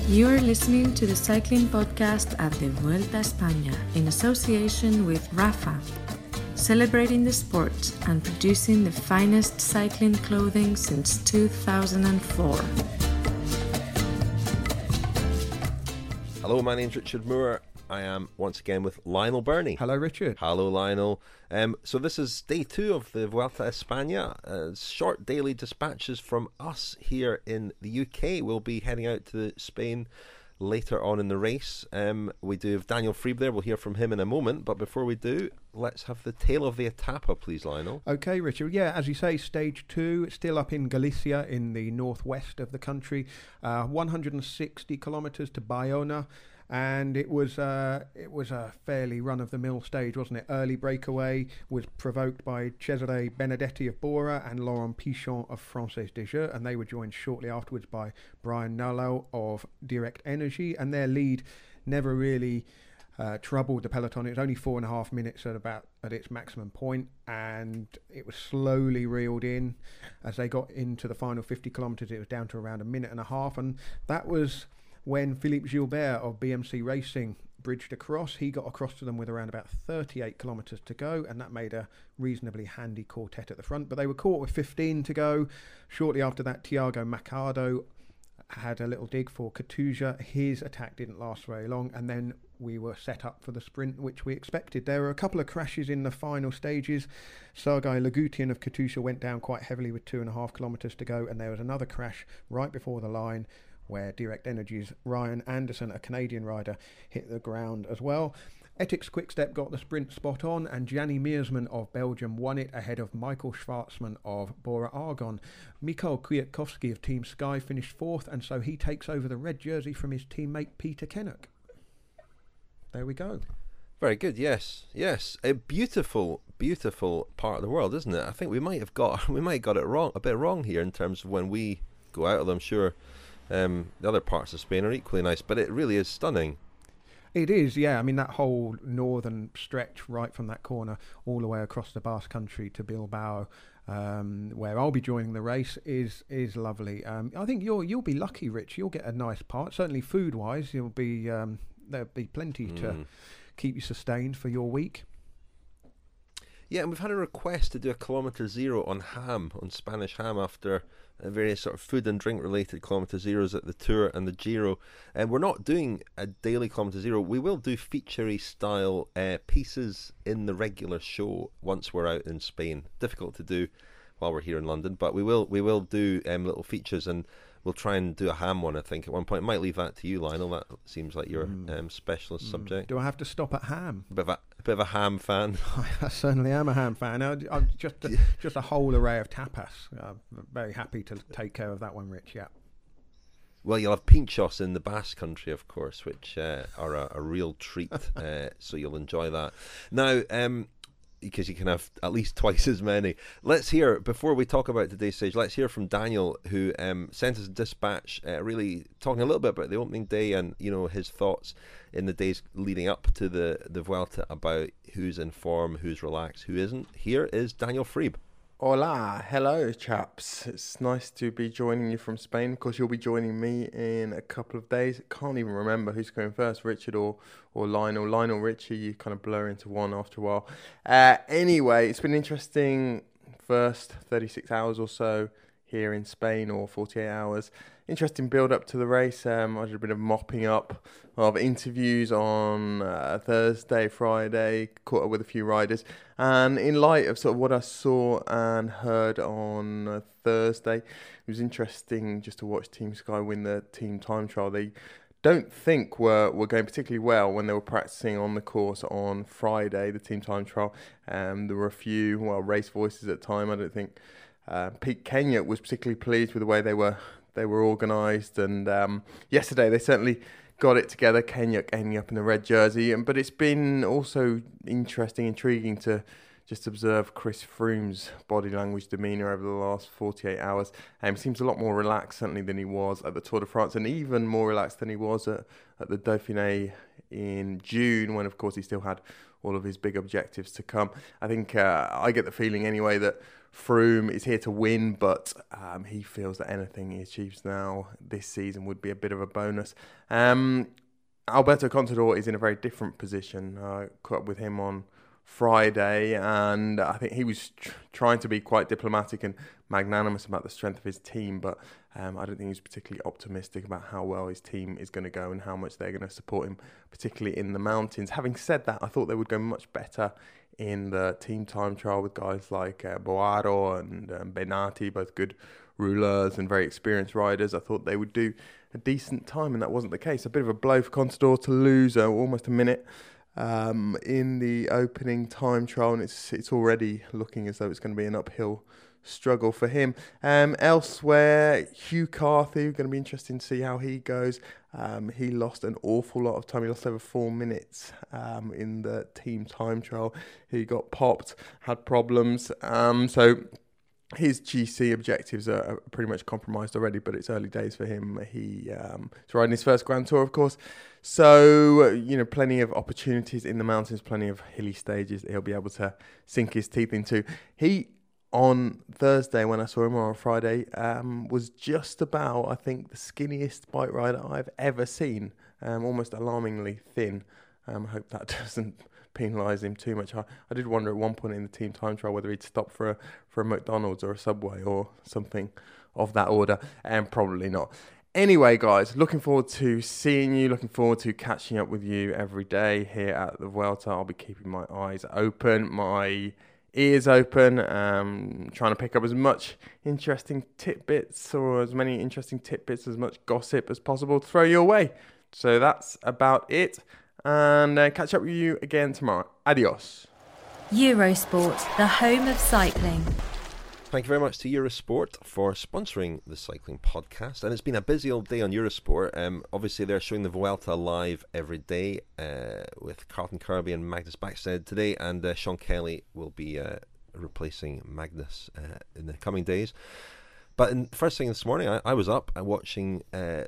You are listening to the cycling podcast at the Vuelta a España in association with Rapha, celebrating the sport and producing the finest cycling clothing since 2004. Hello, my name's Richard Moore. I am once again with Lionel Birnie. Hello, Richard. Hello, Lionel. So this is day 2 of the Vuelta a España. Short daily dispatches from us here in the UK. We'll be heading out to Spain later on in the race. We do have Daniel Friebe there. We'll hear from him in a moment. But before we do, let's have the tale of the Etapa, please, Lionel. Okay, Richard. Yeah, as you say, stage 2, still up in Galicia in the northwest of the country. 160 kilometres to Bayona. And it was a fairly run-of-the-mill stage, wasn't it? Early breakaway was provoked by Cesare Benedetti of Bora and Laurent Pichon of Française des Jeux, and they were joined shortly afterwards by Brian Nallo of Direct Energy, and their lead never really troubled the peloton. It was only 4.5 minutes at its maximum point, and it was slowly reeled in as they got into the final 50 kilometres. It was down to around 1.5 minutes, and that was when Philippe Gilbert of BMC Racing bridged across. He got across to them with around about 38 kilometres to go, and that made a reasonably handy quartet at the front. But they were caught with 15 to go. Shortly after that, Thiago Macado had a little dig for Katusha. His attack didn't last very long, and then we were set up for the sprint, which we expected. There were a couple of crashes in the final stages. Sergei Lagutian of Katusha went down quite heavily with 2.5 kilometres to go, and there was another crash right before the line where Direct Energy's Ryan Anderson, a Canadian rider, hit the ground as well. Ethics Quickstep got the sprint spot on, and Gianni Meersman of Belgium won it ahead of Michael Schwartzman of Bora Argonne. Mikhail Kwiatkowski of Team Sky finished 4th, and so he takes over the red jersey from his teammate Peter Kennock. There we go. Very good, yes. A beautiful, beautiful part of the world, isn't it? I think we might have got it wrong, a bit wrong here in terms of when we go out, although I'm sure the other parts of Spain are equally nice, but it really is stunning. It is, yeah. I mean, that whole northern stretch right from that corner all the way across the Basque Country to Bilbao, where I'll be joining the race, is lovely. I think you'll be lucky, Rich. You'll get a nice part. Certainly food-wise, there'll be plenty to keep you sustained for your week. Yeah, and we've had a request to do a kilometre zero on Spanish ham, after various sort of food and drink related kilometre zeros at the Tour and the Giro. And we're not doing a daily kilometre zero. We will do featurey style pieces in the regular show once we're out in Spain. Difficult to do while we're here in London, but we will do little features, and we'll try and do a ham one, I think, at one point. Might leave that to you, Lionel. That seems like your specialist subject. Do I have to stop at ham? A bit of a ham fan. I certainly am a ham fan. I'm just a whole array of tapas. I'm very happy to take care of that one, Rich. Yeah. Well, you'll have pinchos in the Basque Country, of course, which are a real treat. So you'll enjoy that. Now, because you can have at least twice as many. Let's hear, before we talk about today's stage, let's hear from Daniel, who sent us a dispatch really talking a little bit about the opening day and, his thoughts in the days leading up to the Vuelta about who's in form, who's relaxed, who isn't. Here is Daniel Friebe. Hola, hello chaps. It's nice to be joining you from Spain. Of course, you'll be joining me in a couple of days. I can't even remember who's going first, Richard or Lionel. Lionel, Richie, you kind of blur into one after a while. Anyway, it's been interesting first 36 hours or so here in Spain, or 48 hours. Interesting build up to the race. I did a bit of mopping up of interviews on Thursday, Friday, caught up with a few riders. And in light of sort of what I saw and heard on Thursday, it was interesting just to watch Team Sky win the team time trial. They don't think were going particularly well when they were practicing on the course on Friday, the team time trial. There were a few, race voices at the time. I don't think Pete Kenyock was particularly pleased with the way they were organised, and yesterday they certainly got it together. Kenyock ending up in the red jersey, but it's been also interesting, intriguing to just observe Chris Froome's body language, demeanour over the last 48 hours. He seems a lot more relaxed, certainly, than he was at the Tour de France, and even more relaxed than he was at the Dauphiné in June, when, of course, he still had all of his big objectives to come. I think I get the feeling anyway that Froome is here to win, but he feels that anything he achieves now this season would be a bit of a bonus. Alberto Contador is in a very different position. I caught up with him on Friday, and I think he was trying to be quite diplomatic and magnanimous about the strength of his team, but I don't think he was particularly optimistic about how well his team is going to go and how much they're going to support him, particularly in the mountains. Having said that, I thought they would go much better in the team time trial with guys like Boaro and Benati, both good rouleurs and very experienced riders. I thought they would do a decent time, and that wasn't the case. A bit of a blow for Contador to lose almost a minute in the opening time trial, and it's already looking as though it's going to be an uphill struggle for him. Elsewhere, Hugh Carthy, going to be interesting to see how he goes. He lost an awful lot of time. He lost over 4 minutes in the team time trial. He got popped, had problems. So his GC objectives are pretty much compromised already, but it's early days for him. He's riding his first Grand Tour, of course. So, plenty of opportunities in the mountains, plenty of hilly stages that he'll be able to sink his teeth into. He, on Thursday, when I saw him, or on Friday, was just about, I think, the skinniest bike rider I've ever seen. Almost alarmingly thin. I hope that doesn't penalise him too much. I did wonder at one point in the team time trial whether he'd stop for a McDonald's or a Subway or something of that order, and probably not. Anyway, guys, looking forward to seeing you, looking forward to catching up with you every day here at the Vuelta. I'll be keeping my eyes open, my ears open, trying to pick up as much interesting tidbits, or as many interesting tidbits, as much gossip as possible to throw your way. So that's about it, and catch up with you again tomorrow. Adios. Eurosport, the home of cycling. Thank you very much to Eurosport for sponsoring the cycling podcast. And it's been a busy old day on Eurosport. Obviously, they're showing the Vuelta live every day with Carlton Kirby and Magnus Backstedt today. And Sean Kelly will be replacing Magnus in the coming days. But first thing this morning, I was up watching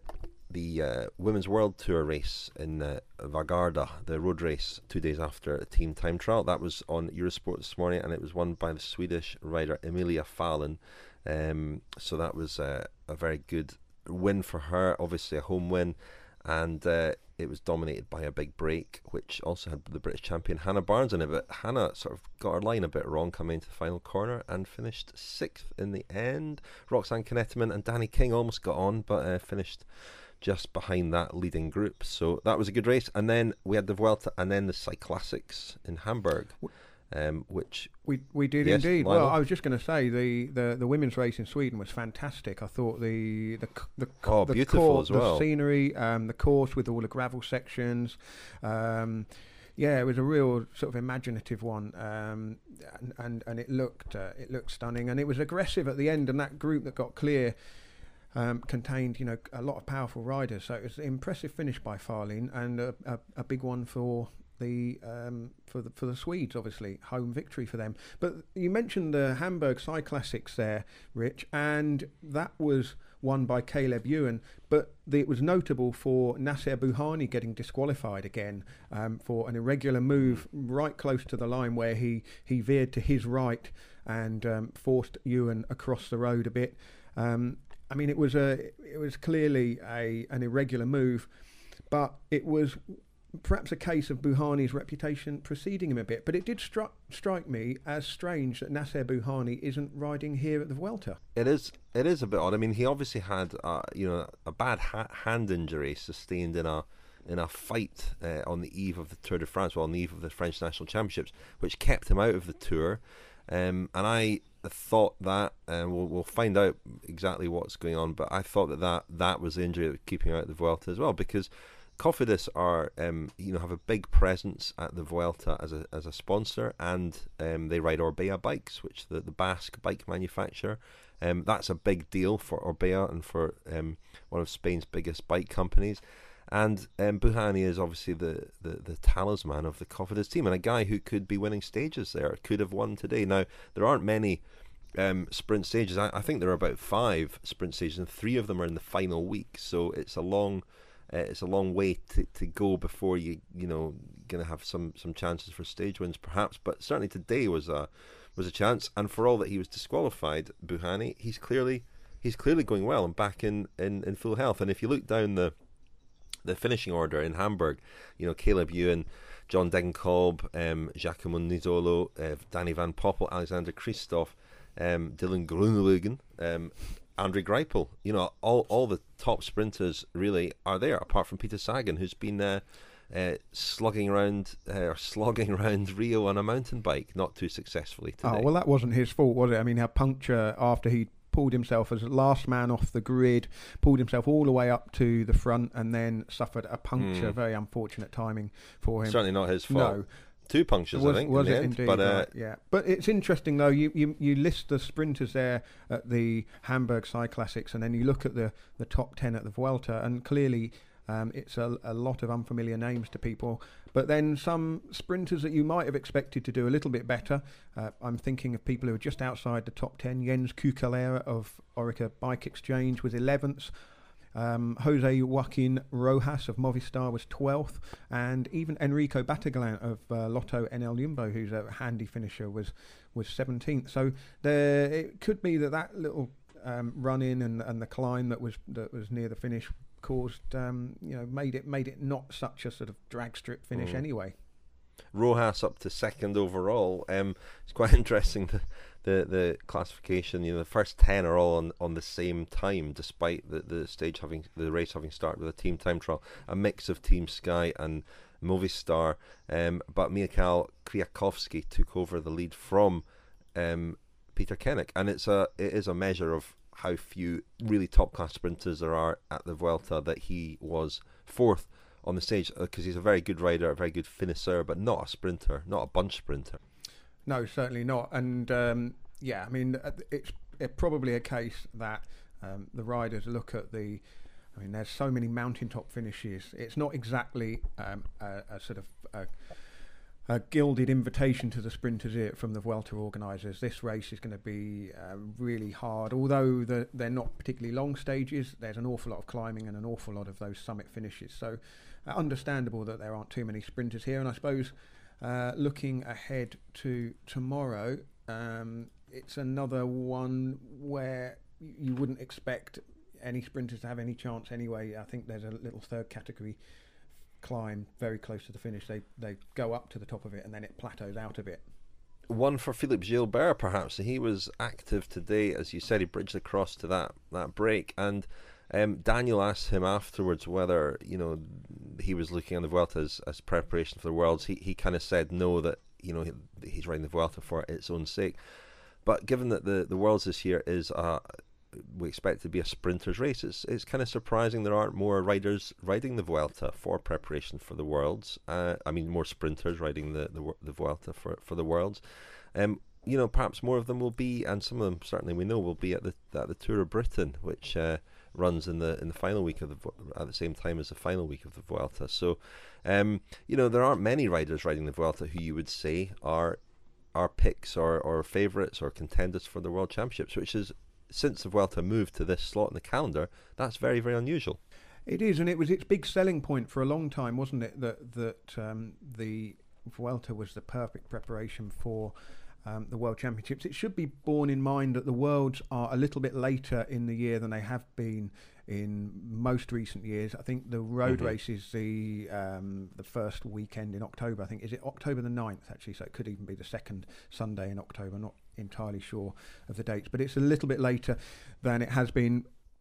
the Women's World Tour race in Vårgårda, the road race 2 days after a team time trial. That was on Eurosport this morning, and it was won by the Swedish rider Emilia Fallon. So that was a very good win for her, obviously a home win, and it was dominated by a big break, which also had the British champion Hannah Barnes in it. But Hannah sort of got her line a bit wrong coming into the final corner and finished 6th in the end. Roxanne Knetemann and Danny King almost got on, but finished just behind that leading group. So that was a good race. And then we had the Vuelta and then the Cyclassics in Hamburg, which we did, yes, indeed. Lionel? Well, I was just going to say the women's race in Sweden was fantastic. I thought the beautiful course, as well. The scenery, the course with all the gravel sections. Yeah, it was a real sort of imaginative one, and it looked stunning, and it was aggressive at the end. And that group that got clear contained, a lot of powerful riders. So it was an impressive finish by Farlin, and a big one for the Swedes, obviously home victory for them. But you mentioned the Hamburg Cyclassics there, Rich, and that was won by Caleb Ewan, but it was notable for Nasser Bouhanni getting disqualified again for an irregular move right close to the line, where he veered to his right and forced Ewan across the road a bit. I mean, it was clearly an irregular move, but it was perhaps a case of Bouhanni's reputation preceding him a bit. But it did strike me as strange that Nasser Bouhanni isn't riding here at the Vuelta. It is a bit odd. I mean, he obviously had a bad hand injury sustained in a fight on the eve of the Tour de France, on the eve of the French National Championships, which kept him out of the Tour. And I thought that, and we'll find out exactly what's going on, but I thought that was the injury that was keeping out the Vuelta as well, because Cofidis are have a big presence at the Vuelta as a sponsor, and they ride Orbea bikes, which the Basque bike manufacturer. That's a big deal for Orbea and for one of Spain's biggest bike companies. And Bouhanni is obviously the talisman of the Cofidis team, and a guy who could be winning stages there, could have won today. Now, there aren't many sprint stages. I think there are about 5 sprint stages, and 3 of them are in the final week. So it's a long way to go before you're going to have some chances for stage wins, perhaps. But certainly today was a chance. And for all that he was disqualified, Bouhanni, he's clearly going well and back in full health. And if you look down the finishing order in Hamburg, Caleb Ewan, John Degenkolb, Giacomo Nizzolo, Danny Van Poppel, Alexander Kristoff, Dylan Groenewegen, Andre Greipel, all the top sprinters really are there, apart from Peter Sagan, who's been slogging around Rio on a mountain bike, not too successfully today. Oh, well, that wasn't his fault, was it? I mean, a puncture after he pulled himself as last man off the grid, pulled himself all the way up to the front, and then suffered a puncture. Very unfortunate timing for him. Certainly not his fault. No. 2 punctures, I think. Was in it the end. indeed? But, right, yeah. But it's interesting though. You list the sprinters there at the Hamburg Cyclassics, and then you look at the top 10 at the Vuelta, and clearly it's a lot of unfamiliar names to people. But then some sprinters that you might have expected to do a little bit better. I'm thinking of people who are just outside the top 10. Jens Kukalera of Orica Bike Exchange was 11th. Jose Joaquin Rojas of Movistar was 12th, and even Enrico Battaglan of Lotto NL Jumbo, who's a handy finisher, was 17th. So it could be that little run in and the climb that was near the finish caused made it not such a sort of drag strip finish anyway. Rojas up to 2nd overall. It's quite interesting the classification. The first 10 are all on the same time, despite the race having started with a team time trial, a mix of Team Sky and Movistar. But Michał Kwiatkowski took over the lead from Peter Koenig, and it is a measure of how few really top class sprinters there are at the Vuelta that he was 4th on the stage, because he's a very good rider, a very good finisher, but not a sprinter, not a bunch sprinter. No, certainly not. And I mean, it's probably a case that the riders look at there's so many mountaintop finishes. It's not exactly a sort of a gilded invitation to the sprinters here from the Vuelta organisers. This race is going to be really hard. Although they're not particularly long stages, there's an awful lot of climbing and an awful lot of those summit finishes. So understandable that there aren't too many sprinters here. And I suppose looking ahead to tomorrow, it's another one where you wouldn't expect any sprinters to have any chance anyway. I think there's a little third category climb very close to the finish. They go up to the top of it and then it plateaus out a bit. One for Philippe Gilbert, perhaps. He was active today, as you said. He bridged across to that break, and Daniel asked him afterwards whether he was looking on the Vuelta as preparation for the Worlds. He kind of said no, that he's riding the Vuelta for its own sake. But given that the Worlds this year is we expect it to be a sprinter's race, it's kind of surprising there aren't more riders riding the Vuelta for preparation for the Worlds. More sprinters riding the Vuelta for the Worlds. Perhaps more of them will be, and some of them certainly we know will be at the Tour of Britain, which runs in the final week at the same time as the final week of the Vuelta. So, there aren't many riders riding the Vuelta who you would say are picks or favourites or contenders for the World Championships, which is, since the Vuelta moved to this slot in the calendar, that's very, very unusual. It is, and it was its big selling point for a long time, wasn't it? That the Vuelta was the perfect preparation for the World Championships. It should be borne in mind that the Worlds are a little bit later in the year than they have been in most recent years. I think the road race is the first weekend in October. I think, is it October the 9th actually? So it could even be the second Sunday in October. Not entirely sure of the dates, but it's a little bit later than it has been.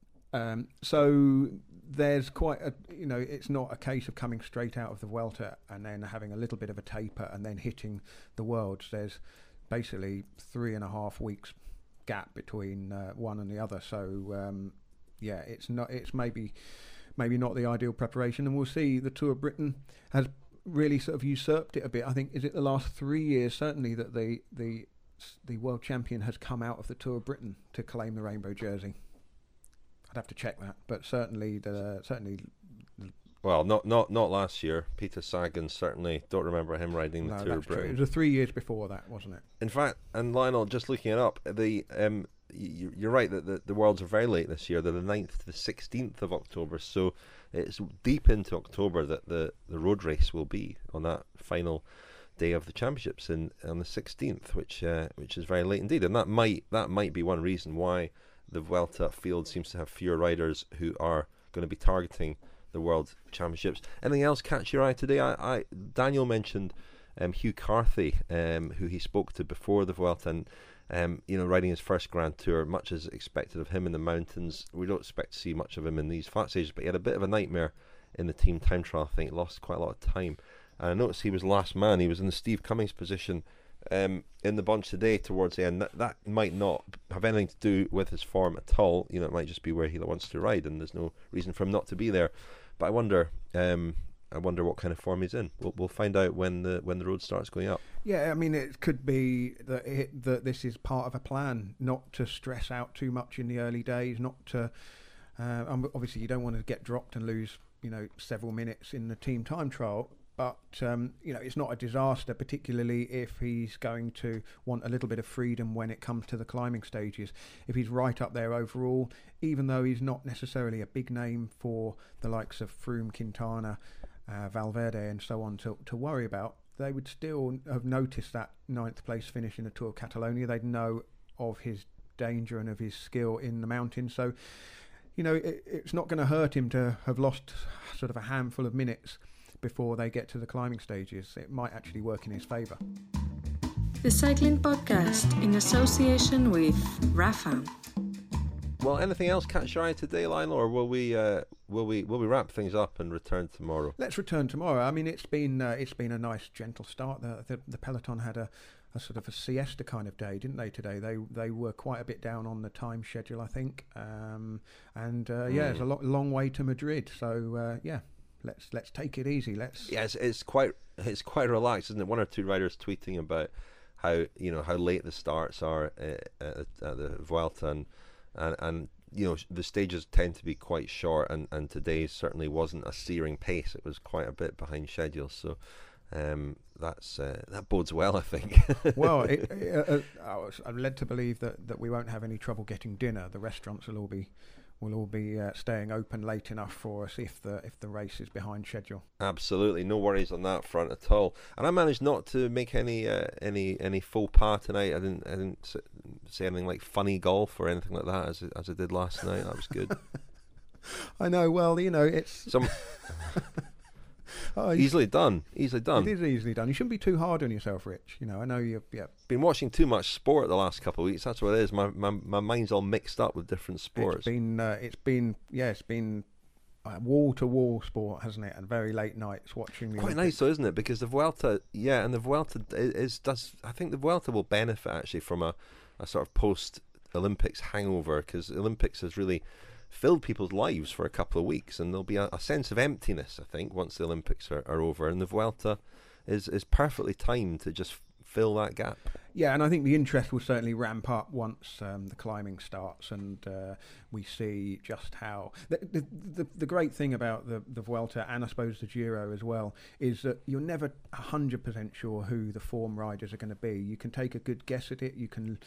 So there's quite a, it's not a case of coming straight out of the Vuelta and then having a little bit of a taper and then hitting the Worlds. There's basically 3.5 weeks gap between one and the other. So it's maybe not the ideal preparation, and we'll see. The Tour of Britain has really sort of usurped it a bit. I think, is it the last 3 years certainly that the world champion has come out of the Tour of Britain to claim the rainbow jersey. I'd have to check that, but certainly Well, not last year. Peter Sagan, certainly don't remember him riding the Tour of Britain. It was 3 years before that, wasn't it? In fact, and Lionel, just looking it up, you're right that the Worlds are very late this year. They're the 9th to the 16th of October, so it's deep into October that the road race will be on that final day of the championships on the 16th, which is very late indeed, and that might be one reason why the Vuelta field seems to have fewer riders who are going to be targeting the World Championships. Anything else catch your eye today? Daniel mentioned Hugh Carthy, who he spoke to before the Vuelta, and riding his first Grand Tour. Much is expected of him in the mountains. We don't expect to see much of him in these flat stages, but he had a bit of a nightmare in the team time trial. I think he lost quite a lot of time. And I noticed he was last man. He was in the Steve Cummings position in the bunch today towards the end. That might not have anything to do with his form at all. It might just be where he wants to ride, and there's no reason for him not to be there. But I wonder what kind of form he's in. We'll find out when the road starts going up. Yeah, I mean, it could be that this is part of a plan, not to stress out too much in the early days, not to. Obviously, you don't want to get dropped and lose, several minutes in the team time trial. But, it's not a disaster, particularly if he's going to want a little bit of freedom when it comes to the climbing stages. If he's right up there overall, even though he's not necessarily a big name for the likes of Froome, Quintana, Valverde and so on to worry about, they would still have noticed that 9th place finish in the Tour of Catalonia. They'd know of his danger and of his skill in the mountains. So, it's not going to hurt him to have lost sort of a handful of minutes before they get to the climbing stages. It might actually work in his favour. The Cycling Podcast in association with Rafa. Well, anything else catch your eye today, Lionel, or will we wrap things up and return tomorrow? Let's return tomorrow. I mean, it's been a nice gentle start. The peloton had a sort of a siesta kind of day, didn't they? Today they were quite a bit down on the time schedule, I think. It's a long way to Madrid. So Let's take it easy. It's quite relaxed, isn't it? One or two riders tweeting about how late the starts are at the Vuelta, and the stages tend to be quite short, and today's certainly wasn't a searing pace. It was quite a bit behind schedule, so that bodes well, I think. Well, I'm led to believe that we won't have any trouble getting dinner. The restaurants will all be staying open late enough for us if the race is behind schedule. Absolutely, no worries on that front at all. And I managed not to make any faux pas tonight. I didn't say anything like funny golf or anything like that as I did last night. That was good. I know. Well, it's easily done. Easily done. It is easily done. You shouldn't be too hard on yourself, Rich. I know you've been watching too much sport the last couple of weeks. That's what it is. My mind's all mixed up with different sports. It's been wall to wall sport, hasn't it? And very late nights watching. The Quite Olympics. nice, though, isn't it? Because the Vuelta, and the Vuelta I think the Vuelta will benefit actually from a sort of post Olympics hangover, because the Olympics has really filled people's lives for a couple of weeks, and there'll be a sense of emptiness, I think, once the Olympics are over, and the Vuelta is perfectly timed to just fill that gap. Yeah, and I think the interest will certainly ramp up once the climbing starts, and we see just how the great thing about the Vuelta, and I suppose the Giro as well, is that you're never 100% sure who the form riders are going to be. You can take a good guess at it. You can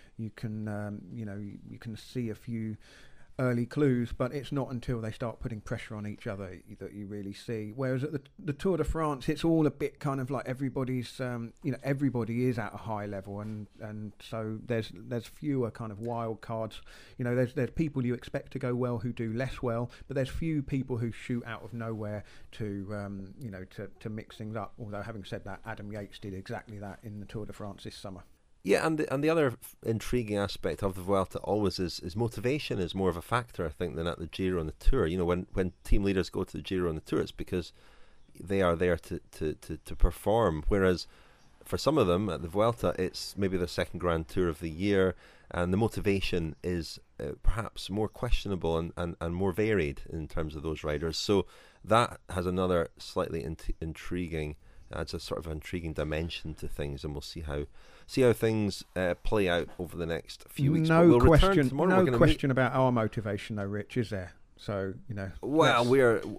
see a few early clues, but it's not until they start putting pressure on each other that you really see. Whereas at the Tour de France, it's all a bit kind of like everybody's, everybody is at a high level, and so there's fewer kind of wild cards. There's people you expect to go well who do less well, but there's few people who shoot out of nowhere to mix things up. Although having said that, Adam Yates did exactly that in the Tour de France this summer. Yeah, and the other intriguing aspect of the Vuelta always is motivation is more of a factor, I think, than at the Giro and the Tour. When team leaders go to the Giro and the Tour, it's because they are there to perform. Whereas for some of them at the Vuelta, it's maybe their second Grand Tour of the year, and the motivation is perhaps more questionable and more varied in terms of those riders. So that has another slightly intriguing, adds a sort of intriguing dimension to things, and we'll see how things play out over the next few weeks. No question about our motivation, though, Rich, is there? So Well,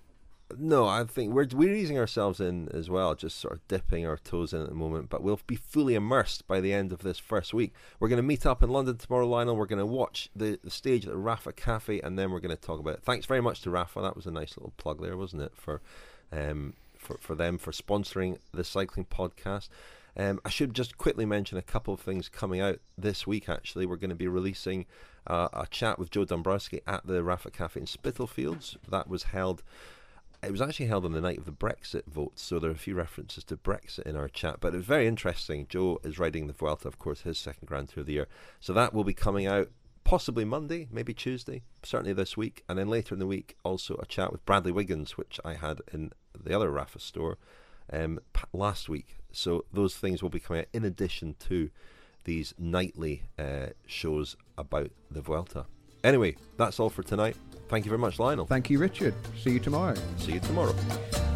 No, I think we're easing ourselves in as well, just sort of dipping our toes in at the moment, but we'll be fully immersed by the end of this first week. We're going to meet up in London tomorrow, Lionel. We're going to watch the stage at the Rafa Cafe, and then we're going to talk about it. Thanks very much to Rafa. That was a nice little plug there, wasn't it, for them for sponsoring the cycling podcast. I should just quickly mention a couple of things coming out this week, actually. We're going to be releasing a chat with Joe Dombrowski at the Rafa Cafe in Spitalfields. That was held... It was actually held on the night of the Brexit vote, so there are a few references to Brexit in our chat, but it was very interesting. Joe is riding the Vuelta, of course, his second Grand Tour of the year. So that will be coming out possibly Monday, maybe Tuesday, certainly this week. And then later in the week, also a chat with Bradley Wiggins, which I had in the other Rafa store last week. So those things will be coming out in addition to these nightly shows about the Vuelta. Anyway, that's all for tonight. Thank you very much, Lionel. Thank you, Richard. See you tomorrow. See you tomorrow.